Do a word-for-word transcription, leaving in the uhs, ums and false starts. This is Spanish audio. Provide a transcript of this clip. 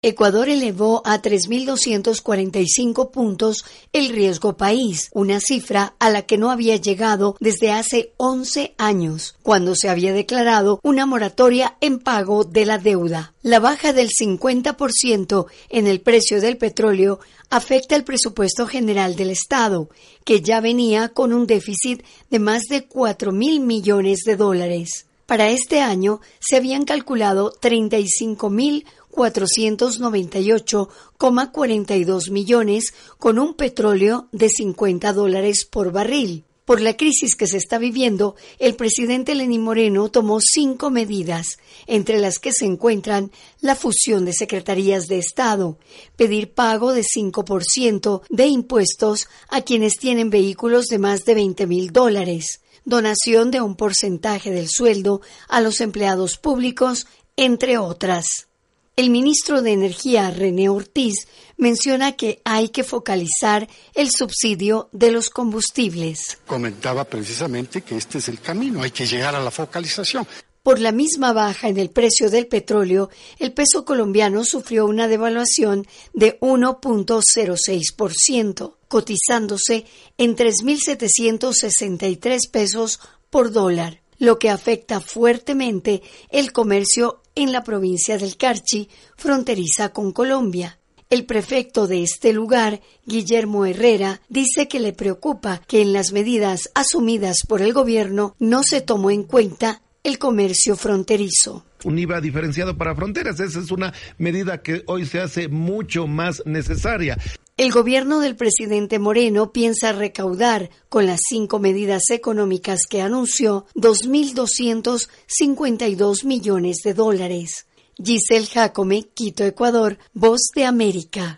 Ecuador elevó a tres mil doscientos cuarenta y cinco puntos el riesgo país, una cifra a la que no había llegado desde hace once años, cuando se había declarado una moratoria en pago de la deuda. La baja del cincuenta por ciento en el precio del petróleo afecta el presupuesto general del Estado, que ya venía con un déficit de más de cuatro mil millones de dólares. Para este año se habían calculado treinta y cinco mil cuatrocientos noventa y ocho coma cuarenta y dos millones con un petróleo de cincuenta dólares por barril. Por la crisis que se está viviendo, el presidente Lenín Moreno tomó cinco medidas, entre las que se encuentran la fusión de secretarías de Estado, pedir pago de cinco por ciento de impuestos a quienes tienen vehículos de más de veinte mil dólares, donación de un porcentaje del sueldo a los empleados públicos, entre otras. El ministro de Energía, René Ortiz, menciona que hay que focalizar el subsidio de los combustibles. Comentaba precisamente que este es el camino, hay que llegar a la focalización. Por la misma baja en el precio del petróleo, el peso colombiano sufrió una devaluación de uno punto cero seis por ciento, cotizándose en tres mil setecientos sesenta y tres pesos por dólar, lo que afecta fuertemente el comercio en la provincia del Carchi, fronteriza con Colombia. El prefecto de este lugar, Guillermo Herrera, dice que le preocupa que en las medidas asumidas por el gobierno no se tomó en cuenta el comercio fronterizo. Un I V A diferenciado para fronteras, esa es una medida que hoy se hace mucho más necesaria. El gobierno del presidente Moreno piensa recaudar, con las cinco medidas económicas que anunció, dos mil doscientos cincuenta y dos millones de dólares. Giselle Jacome, Quito, Ecuador, Voz de América.